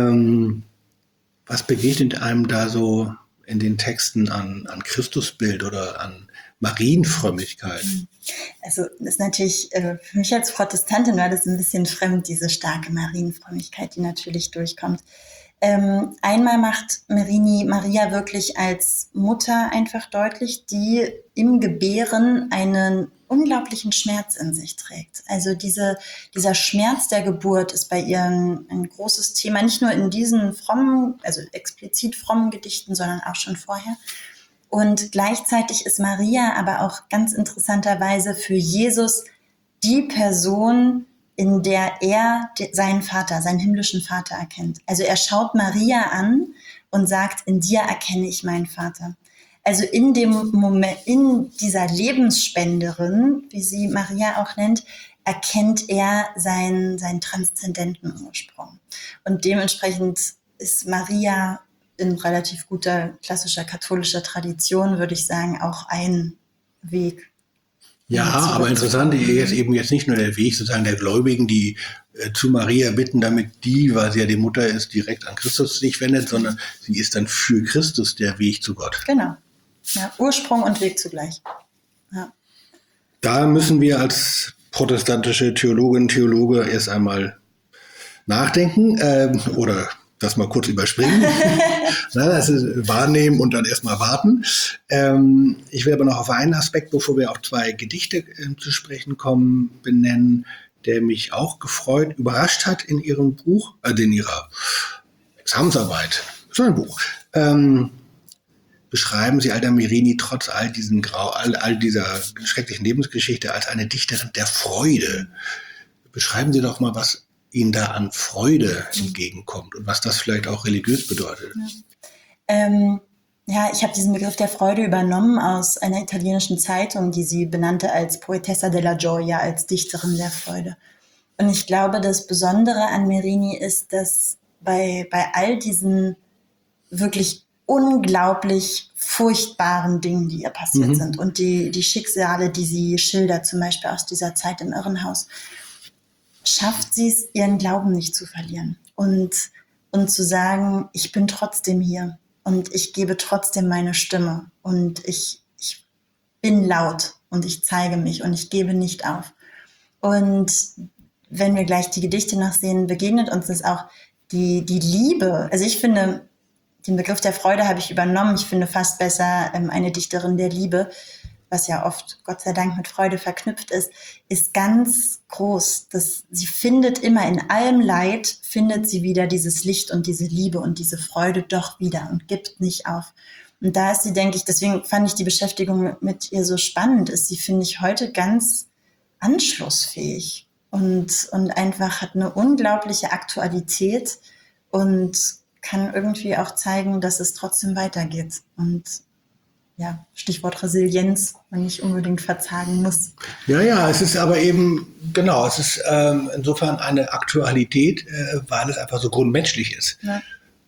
Was begegnet einem da so in den Texten an Christusbild oder an Marienfrömmigkeit? Also das ist natürlich, für mich als Protestantin war das ein bisschen fremd, diese starke Marienfrömmigkeit, die natürlich durchkommt. Einmal macht Merini Maria wirklich als Mutter einfach deutlich, die im Gebären einen unglaublichen Schmerz in sich trägt. Also dieser Schmerz der Geburt ist bei ihr ein großes Thema, nicht nur in diesen frommen, also explizit frommen Gedichten, sondern auch schon vorher. Und gleichzeitig ist Maria aber auch ganz interessanterweise für Jesus die Person, in der er seinen Vater, seinen himmlischen Vater erkennt. Also er schaut Maria an und sagt, in dir erkenne ich meinen Vater. Also in dem Moment, in dieser Lebensspenderin, wie sie Maria auch nennt, erkennt er seinen transzendenten Ursprung. Und dementsprechend ist Maria in relativ guter klassischer katholischer Tradition, würde ich sagen, auch ein Weg. Ja, aber interessant ist eben jetzt nicht nur der Weg sozusagen der Gläubigen, die zu Maria bitten, damit die, weil sie ja die Mutter ist, direkt an Christus sich wendet, sondern sie ist dann für Christus der Weg zu Gott. Genau. Ja, Ursprung und Weg zugleich. Ja. Da müssen wir als protestantische Theologinnen, Theologe erst einmal nachdenken oder das mal kurz überspringen. Das ist wahrnehmen und dann erstmal warten. Ich will aber noch auf einen Aspekt, bevor wir auf 2 Gedichte zu sprechen kommen, benennen, der mich auch überrascht hat in Ihrem Buch, in Ihrer Examensarbeit. So ein Buch. Beschreiben Sie Alda Merini trotz all dieser schrecklichen Lebensgeschichte als eine Dichterin der Freude. Beschreiben Sie doch mal, was Ihnen da an Freude entgegenkommt und was das vielleicht auch religiös bedeutet. Ja, ich habe diesen Begriff der Freude übernommen aus einer italienischen Zeitung, die sie benannte als Poetessa della Gioia, als Dichterin der Freude. Und ich glaube, das Besondere an Merini ist, dass bei all diesen wirklich unglaublich furchtbaren Dingen, die ihr passiert sind und die Schicksale, die sie schildert, zum Beispiel aus dieser Zeit im Irrenhaus, schafft sie es, ihren Glauben nicht zu verlieren und zu sagen, ich bin trotzdem hier und ich gebe trotzdem meine Stimme und ich bin laut und ich zeige mich und ich gebe nicht auf. Und wenn wir gleich die Gedichte noch sehen, begegnet uns das auch die Liebe. Also ich finde, den Begriff der Freude habe ich übernommen. Ich finde fast besser eine Dichterin der Liebe, was ja oft, Gott sei Dank, mit Freude verknüpft ist ganz groß. Sie findet immer in allem Leid, findet sie wieder dieses Licht und diese Liebe und diese Freude doch wieder und gibt nicht auf. Und da ist sie, denke ich, deswegen fand ich die Beschäftigung mit ihr so spannend, ist sie, finde ich, heute ganz anschlussfähig und einfach hat eine unglaubliche Aktualität und kann irgendwie auch zeigen, dass es trotzdem weitergeht. Und ja, Stichwort Resilienz, man nicht unbedingt verzagen muss. Ja, es ist aber eben, genau, es ist insofern eine Aktualität, weil es einfach so grundmenschlich ist. Ja.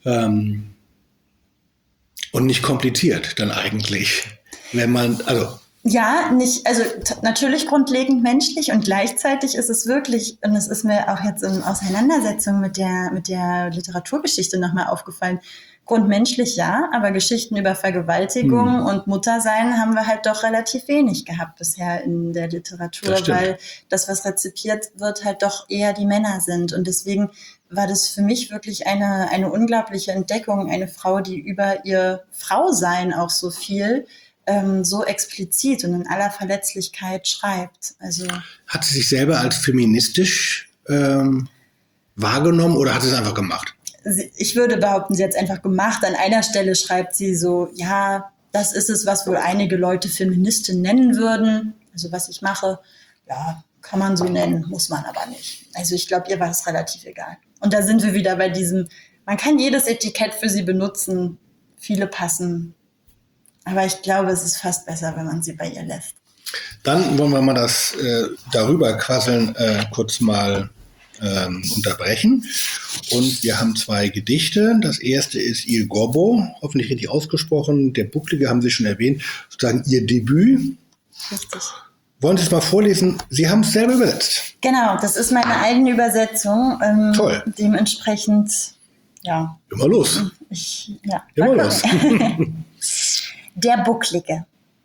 Und nicht kompliziert dann eigentlich, wenn man, ja, natürlich grundlegend menschlich und gleichzeitig ist es wirklich, und es ist mir auch jetzt in Auseinandersetzung mit der Literaturgeschichte nochmal aufgefallen, grundmenschlich ja, aber Geschichten über Vergewaltigung und Muttersein haben wir halt doch relativ wenig gehabt bisher in der Literatur, weil das, was rezipiert wird, halt doch eher die Männer sind. Und deswegen war das für mich wirklich eine unglaubliche Entdeckung, eine Frau, die über ihr Frausein auch so viel so explizit und in aller Verletzlichkeit schreibt. Also hat sie sich selber als feministisch wahrgenommen oder hat sie es einfach gemacht? Ich würde behaupten, sie hat es einfach gemacht. An einer Stelle schreibt sie so, ja, das ist es, was wohl einige Leute Feministin nennen würden. Also was ich mache, ja, kann man so nennen, muss man aber nicht. Also ich glaube, ihr war es relativ egal. Und da sind wir wieder bei diesem, man kann jedes Etikett für sie benutzen, viele passen. Aber ich glaube, es ist fast besser, wenn man sie bei ihr lässt. Dann wollen wir mal das darüber quasseln kurz mal unterbrechen. Und wir haben 2 Gedichte. Das erste ist Il Gobbo, hoffentlich richtig ausgesprochen. Der Bucklige haben Sie schon erwähnt, sozusagen Ihr Debüt. Richtig. Wollen Sie es mal vorlesen? Sie haben es selber übersetzt. Genau, das ist meine eigene Übersetzung. Toll. Dementsprechend, ja. Immer los. Immer los. Der Bucklige.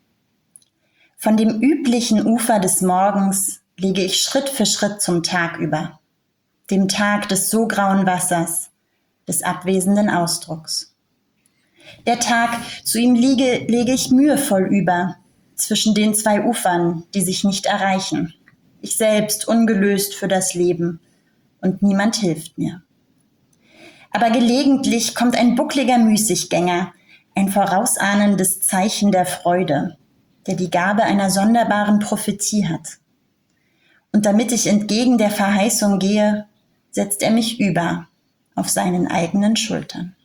Von dem üblichen Ufer des Morgens liege ich Schritt für Schritt zum Tag über. Dem Tag des so grauen Wassers, des abwesenden Ausdrucks. Der Tag, zu ihm lege ich mühevoll über, zwischen den 2 Ufern, die sich nicht erreichen. Ich selbst ungelöst für das Leben und niemand hilft mir. Aber gelegentlich kommt ein buckliger Müßiggänger, ein vorausahnendes Zeichen der Freude, der die Gabe einer sonderbaren Prophetie hat. Und damit ich entgegen der Verheißung gehe, setzt er mich über auf seinen eigenen Schultern.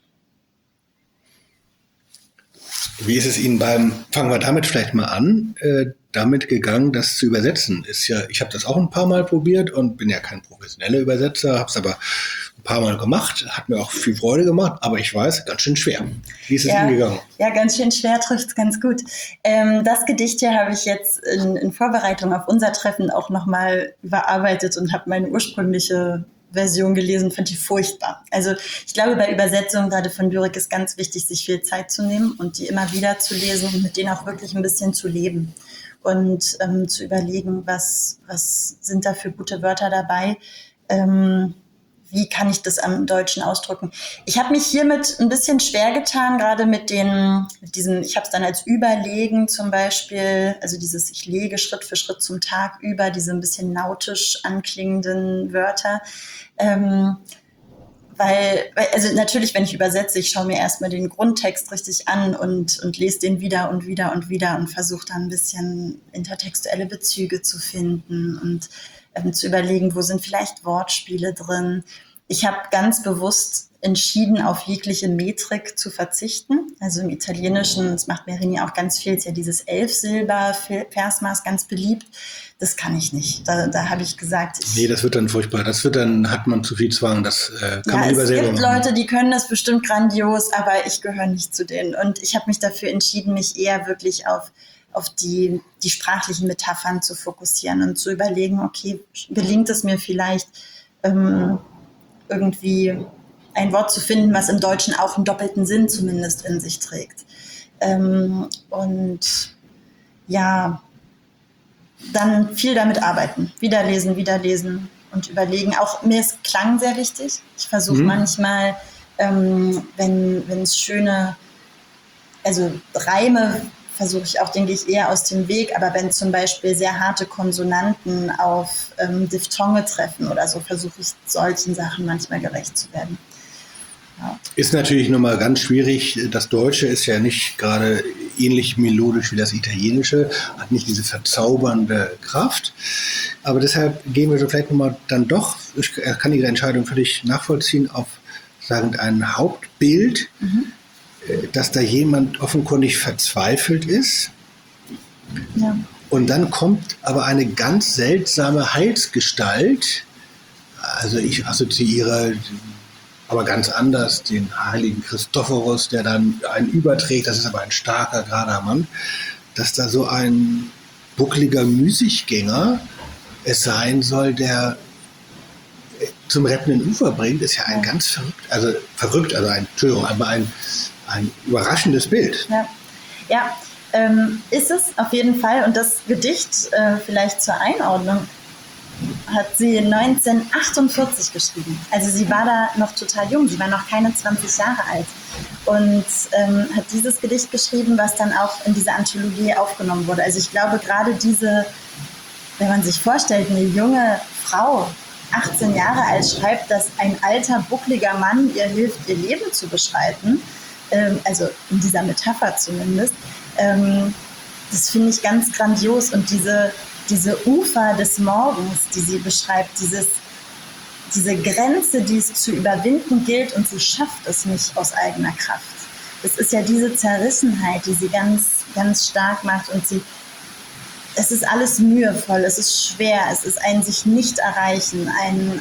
Wie ist es Ihnen fangen wir damit vielleicht mal an, damit gegangen, das zu übersetzen? Ich habe das auch ein paar Mal probiert und bin ja kein professioneller Übersetzer, habe es aber ein paar Mal gemacht, hat mir auch viel Freude gemacht, aber ich weiß, ganz schön schwer. Wie ist es Ihnen gegangen? Ja, ganz schön schwer, trifft es ganz gut. Das Gedicht hier habe ich jetzt in Vorbereitung auf unser Treffen auch nochmal überarbeitet und habe meine ursprüngliche Version gelesen, fand ich furchtbar. Also ich glaube, bei Übersetzungen gerade von Lyrik ist ganz wichtig, sich viel Zeit zu nehmen und die immer wieder zu lesen und mit denen auch wirklich ein bisschen zu leben und zu überlegen, was sind da für gute Wörter dabei, wie kann ich das am Deutschen ausdrücken. Ich habe mich hiermit ein bisschen schwer getan, gerade mit diesem, ich habe es dann als Überlegen zum Beispiel, also dieses, ich lege Schritt für Schritt zum Tag über, diese ein bisschen nautisch anklingenden Wörter, also natürlich, wenn ich übersetze, ich schaue mir erstmal den Grundtext richtig an und lese den wieder und wieder und wieder und versuche dann ein bisschen intertextuelle Bezüge zu finden und zu überlegen, wo sind vielleicht Wortspiele drin. Ich habe ganz bewusst entschieden, auf jegliche Metrik zu verzichten. Also im Italienischen, das macht Merini auch ganz viel, ist ja dieses 11-Silber-Versmaß ganz beliebt. Das kann ich nicht. Da habe ich gesagt... Nee, das wird dann furchtbar. Hat man zu viel Zwang. Das kann man lieber selber machen. Es gibt Leute, die können das bestimmt grandios, aber ich gehöre nicht zu denen. Und ich habe mich dafür entschieden, mich eher wirklich auf die sprachlichen Metaphern zu fokussieren und zu überlegen, okay, gelingt es mir vielleicht irgendwie ein Wort zu finden, was im Deutschen auch einen doppelten Sinn zumindest in sich trägt. Und ja, dann viel damit arbeiten. Wieder lesen und überlegen. Auch mir ist Klang sehr wichtig. Ich versuche manchmal, wenn es schöne, also Reime versuche ich auch, den gehe ich eher aus dem Weg, aber wenn zum Beispiel sehr harte Konsonanten auf Diphthonge treffen oder so, versuche ich solchen Sachen manchmal gerecht zu werden. Ja. Ist natürlich nochmal ganz schwierig. Das Deutsche ist ja nicht gerade ähnlich melodisch wie das Italienische, hat nicht diese verzaubernde Kraft. Aber deshalb gehen wir so vielleicht nochmal dann doch, ich kann Ihre Entscheidung völlig nachvollziehen, auf sagen ein Hauptbild, dass da jemand offenkundig verzweifelt ist. Ja. Und dann kommt aber eine ganz seltsame Heilsgestalt. Also ich assoziiere aber ganz anders den heiligen Christophorus, der dann einen überträgt. Das ist aber ein starker, gerader Mann. Dass da so ein buckliger Müßiggänger es sein soll, der zum rettenden Ufer bringt, ist ja ein ganz aber ein überraschendes Bild. Ja, ist es auf jeden Fall. Und das Gedicht, vielleicht zur Einordnung, hat sie 1948 geschrieben. Also sie war da noch total jung, sie war noch keine 20 Jahre alt. Und hat dieses Gedicht geschrieben, was dann auch in diese Anthologie aufgenommen wurde. Also ich glaube, gerade diese, wenn man sich vorstellt, eine junge Frau, 18 Jahre alt, schreibt, dass ein alter, buckliger Mann ihr hilft, ihr Leben zu beschreiten, also in dieser Metapher zumindest, das finde ich ganz grandios. Und diese Ufer des Morgens, die sie beschreibt, diese Grenze, die es zu überwinden gilt, und sie schafft es nicht aus eigener Kraft. Das ist ja diese Zerrissenheit, die sie ganz, ganz stark macht, und es ist alles mühevoll, es ist schwer, es ist ein sich nicht erreichen,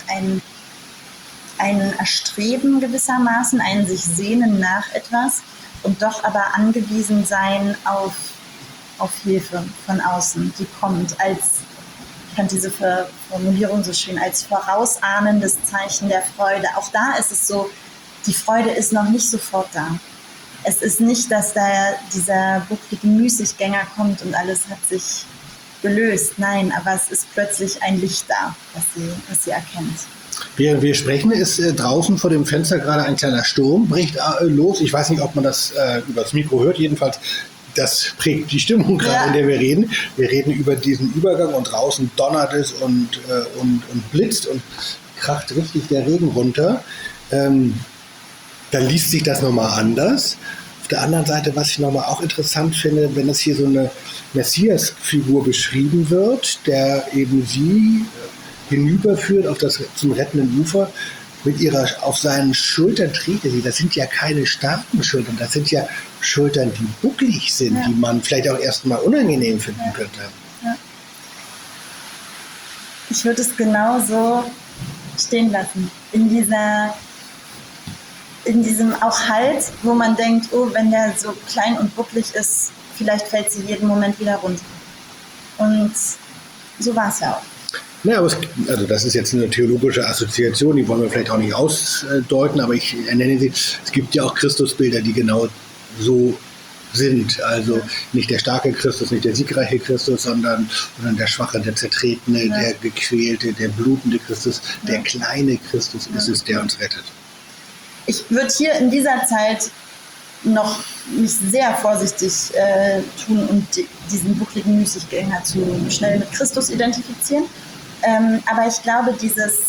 ein Erstreben gewissermaßen, ein sich sehnen nach etwas und doch aber angewiesen sein auf Hilfe von außen, die kommt ich fand diese Formulierung so schön, als vorausahnendes Zeichen der Freude. Auch da ist es so, die Freude ist noch nicht sofort da. Es ist nicht, dass da dieser bucklige Müßiggänger kommt und alles hat sich gelöst. Nein, aber es ist plötzlich ein Licht da, was sie erkennt. Während wir sprechen, ist draußen vor dem Fenster gerade ein kleiner Sturm, bricht los. Ich weiß nicht, ob man das über das Mikro hört. Jedenfalls, das prägt die Stimmung gerade, in der wir reden. Wir reden über diesen Übergang und draußen donnert es und blitzt und kracht richtig der Regen runter. Dann liest sich das nochmal anders. Auf der anderen Seite, was ich nochmal auch interessant finde, wenn es hier so eine Messias-Figur beschrieben wird, der eben sie hinüberführt zum rettenden Ufer, auf seinen Schultern trägt er sie. Das sind ja keine starken Schultern, das sind ja Schultern, die bucklig sind, die man vielleicht auch erstmal unangenehm finden könnte. Ja. Ich würde es genau so stehen lassen. In diesem auch Halt, wo man denkt, oh, wenn der so klein und bucklig ist, vielleicht fällt sie jeden Moment wieder runter. Und so war es ja auch. Naja, aber das ist jetzt eine theologische Assoziation, die wollen wir vielleicht auch nicht ausdeuten, aber ich nenne sie, es gibt ja auch Christusbilder, die genau so sind. Also nicht der starke Christus, nicht der siegreiche Christus, sondern der schwache, der zertretene, der gequälte, der blutende Christus, der kleine Christus ist es, der uns rettet. Ich würde hier in dieser Zeit noch mich sehr vorsichtig tun und diesen buckligen Müßiggänger zu schnell mit Christus identifizieren. Aber ich glaube, dieses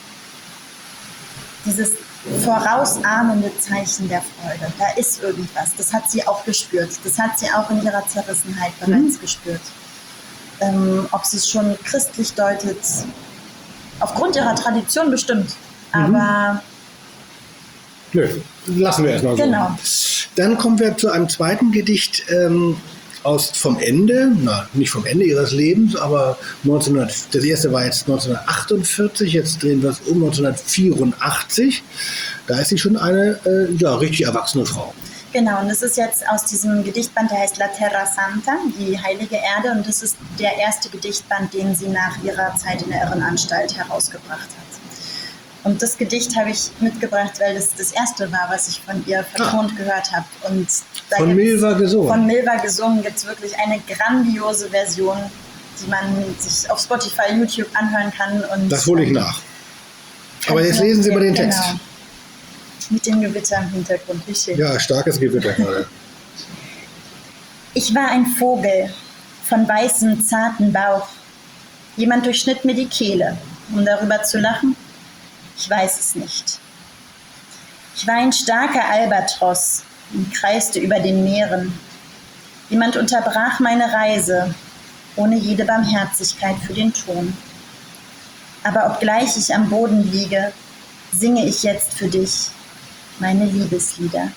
vorausahnende Zeichen der Freude, da ist irgendwas. Das hat sie auch gespürt. Das hat sie auch in ihrer Zerrissenheit bereits gespürt. Ob sie es schon christlich deutet, aufgrund ihrer Tradition bestimmt. Aber nö, lassen wir erstmal so. Genau. Dann kommen wir zu einem zweiten Gedicht vom Ende, nicht vom Ende ihres Lebens, aber das erste war jetzt 1948, jetzt drehen wir es um 1984. Da ist sie schon eine richtig erwachsene Frau. Genau, und das ist jetzt aus diesem Gedichtband, der heißt La Terra Santa, die heilige Erde, und das ist der erste Gedichtband, den sie nach ihrer Zeit in der Irrenanstalt herausgebracht hat. Und das Gedicht habe ich mitgebracht, weil das das erste war, was ich von ihr vertont gehört habe. Und von Milva gesungen. Von Milva gesungen gibt es wirklich eine grandiose Version, die man sich auf Spotify, YouTube anhören kann. Und, das hole ich nach. Aber jetzt lesen Sie mal den Text. Genau. Mit dem Gewitter im Hintergrund, wie schön. Ja, starkes Gewitter gerade. Ich war ein Vogel von weißem, zarten Bauch. Jemand durchschnitt mir die Kehle, um darüber zu lachen. Ich weiß es nicht. Ich war ein starker Albatros und kreiste über den Meeren. Jemand unterbrach meine Reise, ohne jede Barmherzigkeit für den Ton. Aber obgleich ich am Boden liege, singe ich jetzt für dich meine Liebeslieder.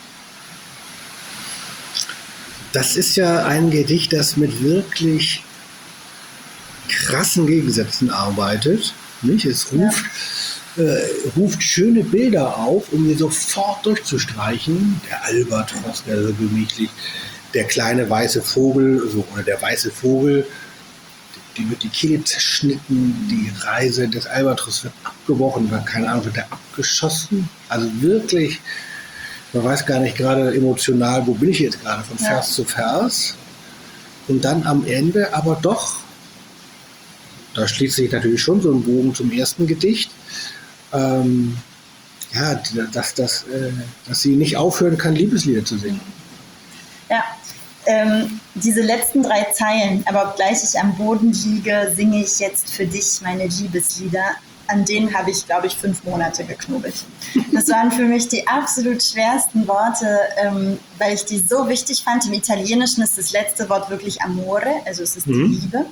Das ist ja ein Gedicht, das mit wirklich krassen Gegensätzen arbeitet. Nicht? Es ruft schöne Bilder auf, um mir sofort durchzustreichen. Der Albatros, der so gemütlich, der kleine weiße Vogel, oder der weiße Vogel, die wird die Kehle zerschnitten, die Reise des Albatros wird abgebrochen, keine Ahnung, wird er abgeschossen. Also wirklich, man weiß gar nicht gerade emotional, wo bin ich jetzt gerade, von Vers zu Vers. Und dann am Ende aber doch, da schließt sich natürlich schon so ein Bogen zum ersten Gedicht, dass sie nicht aufhören kann, Liebeslieder zu singen. Ja, diese letzten 3 Zeilen, aber obgleich ich am Boden liege, singe ich jetzt für dich meine Liebeslieder. An denen habe ich, glaube ich, 5 Monate geknubbelt. Das waren für mich die absolut schwersten Worte, weil ich die so wichtig fand. Im Italienischen ist das letzte Wort wirklich amore, also es ist die Liebe.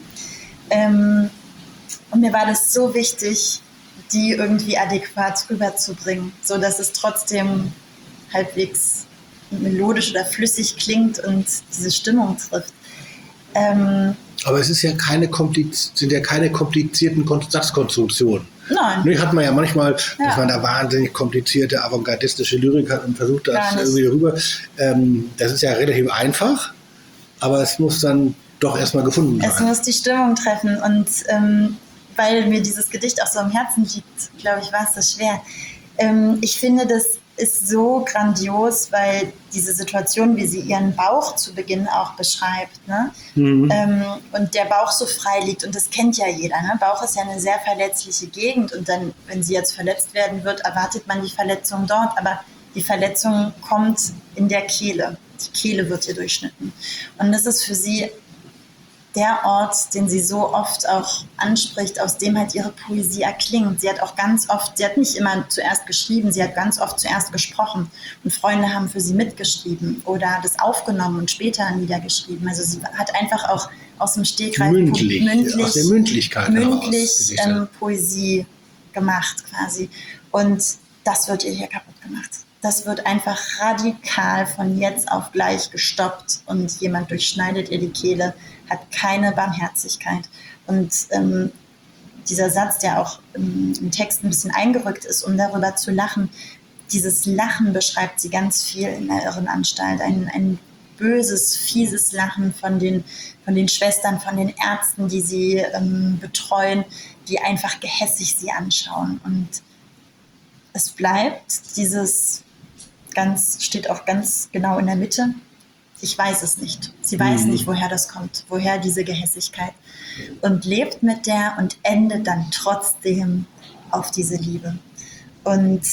Und mir war das so wichtig, die irgendwie adäquat rüberzubringen, sodass es trotzdem halbwegs melodisch oder flüssig klingt und diese Stimmung trifft. Aber es ist ja sind ja keine komplizierten Satzkonstruktionen. Nein. Hat man ja manchmal, dass man da wahnsinnig komplizierte, avantgardistische Lyrik hat und versucht, das irgendwie rüber. Das ist ja relativ einfach, aber es muss dann doch erstmal gefunden werden. Es muss die Stimmung treffen und weil mir dieses Gedicht auch so am Herzen liegt, glaube ich, war es das schwer. Ich finde, das ist so grandios, weil diese Situation, wie sie ihren Bauch zu Beginn auch beschreibt, ne? Und der Bauch so frei liegt, und das kennt ja jeder, ne? Bauch ist ja eine sehr verletzliche Gegend, und dann, wenn sie jetzt verletzt werden wird, erwartet man die Verletzung dort, aber die Verletzung kommt in der Kehle. Die Kehle wird ihr durchschnitten. Und das ist für sie der Ort, den sie so oft auch anspricht, aus dem halt ihre Poesie erklingt. Sie hat auch ganz oft, sie hat nicht immer zuerst geschrieben, sie hat ganz oft zuerst gesprochen, und Freunde haben für sie mitgeschrieben oder das aufgenommen und später niedergeschrieben. Also sie hat einfach auch aus dem Stegreif aus der Mündlichkeit mündlich Poesie gemacht quasi. Und das wird ihr hier kaputt gemacht. Das wird einfach radikal von jetzt auf gleich gestoppt, und jemand durchschneidet ihr die Kehle, hat keine Barmherzigkeit. Und dieser Satz, der auch im Text ein bisschen eingerückt ist, um darüber zu lachen, dieses Lachen beschreibt sie ganz viel in der Irrenanstalt. Ein böses, fieses Lachen von den Schwestern, von den Ärzten, die sie betreuen, die einfach gehässig sie anschauen. Und es bleibt steht auch ganz genau in der Mitte. Ich weiß es nicht. Sie weiß nicht, woher das kommt, woher diese Gehässigkeit. Und lebt mit der und endet dann trotzdem auf diese Liebe. Und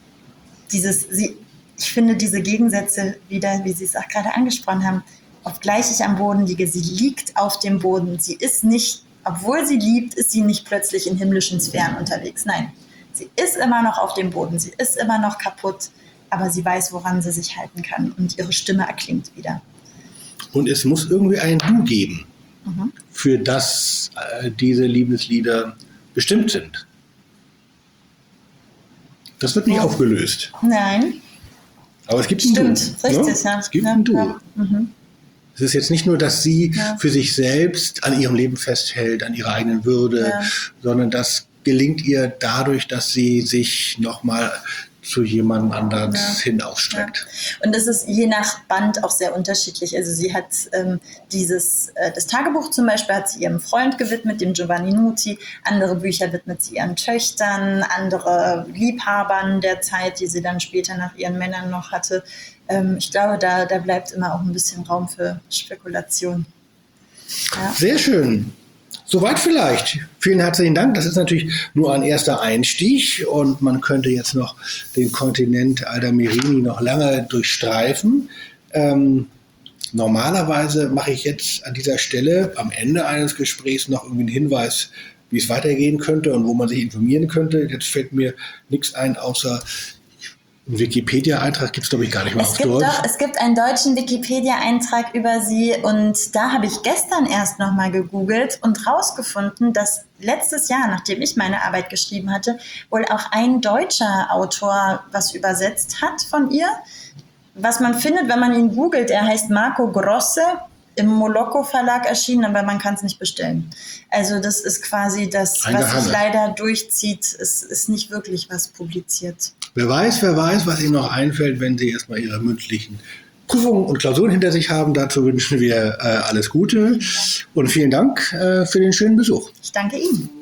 ich finde diese Gegensätze wieder, wie Sie es auch gerade angesprochen haben, obgleich ich am Boden liege, sie liegt auf dem Boden. Sie ist nicht, obwohl sie liebt, ist sie nicht plötzlich in himmlischen Sphären unterwegs. Nein, sie ist immer noch auf dem Boden, sie ist immer noch kaputt, aber sie weiß, woran sie sich halten kann, und ihre Stimme erklingt wieder. Und es muss irgendwie ein Du geben, für das diese Liebeslieder bestimmt sind. Das wird nicht aufgelöst. Nein. Aber es gibt ein Du. Stimmt, richtig, ja. Es gibt ein Du. Ja. Es ist jetzt nicht nur, dass sie für sich selbst an ihrem Leben festhält, an ihrer eigenen Würde, sondern das gelingt ihr dadurch, dass sie sich nochmal zu jemandem anderen hin ausstreckt. Ja. Und das ist je nach Band auch sehr unterschiedlich. Also sie hat das Tagebuch zum Beispiel hat sie ihrem Freund gewidmet, dem Giovanni Nuti. Andere Bücher widmet sie ihren Töchtern, andere Liebhabern der Zeit, die sie dann später nach ihren Männern noch hatte. Ich glaube, da bleibt immer auch ein bisschen Raum für Spekulation. Ja. Sehr schön. Soweit vielleicht. Vielen herzlichen Dank. Das ist natürlich nur ein erster Einstieg und man könnte jetzt noch den Kontinent Aldamerini noch lange durchstreifen. Normalerweise mache ich jetzt an dieser Stelle am Ende eines Gesprächs noch irgendwie einen Hinweis, wie es weitergehen könnte und wo man sich informieren könnte. Jetzt fällt mir nichts ein, außer einen Wikipedia-Eintrag gibt es, glaube ich, gar nicht mehr auf Deutsch. Doch, es gibt einen deutschen Wikipedia-Eintrag über sie und da habe ich gestern erst nochmal gegoogelt und rausgefunden, dass letztes Jahr, nachdem ich meine Arbeit geschrieben hatte, wohl auch ein deutscher Autor was übersetzt hat von ihr. Was man findet, wenn man ihn googelt, er heißt Marco Grosse, im Moloko Verlag erschienen, aber man kann es nicht bestellen. Also das ist quasi das, was sich leider durchzieht. Es ist nicht wirklich was publiziert. Wer weiß, was Ihnen noch einfällt, wenn Sie erstmal Ihre mündlichen Prüfungen und Klausuren hinter sich haben. Dazu wünschen wir alles Gute und vielen Dank für den schönen Besuch. Ich danke Ihnen.